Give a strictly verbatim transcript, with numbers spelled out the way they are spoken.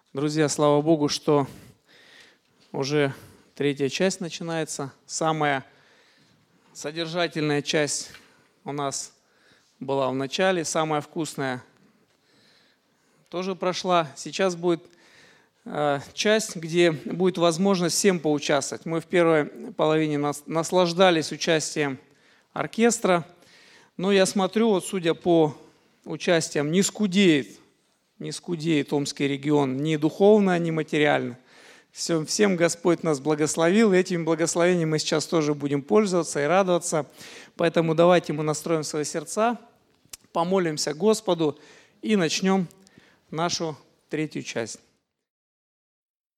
Друзья, слава Богу, что уже третья часть начинается. Самая содержательная часть у нас была в начале, самая вкусная тоже прошла. Сейчас будет э, часть, где будет возможность всем поучаствовать. Мы в первой половине нас, наслаждались участием оркестра, но я смотрю, вот судя по участиям, не скудеет. Не скудеет Омский регион ни духовно, ни материально. Всем, всем Господь нас благословил, и этим благословением мы сейчас тоже будем пользоваться и радоваться. Поэтому давайте мы настроим свои сердца, помолимся Господу и начнем нашу третью часть.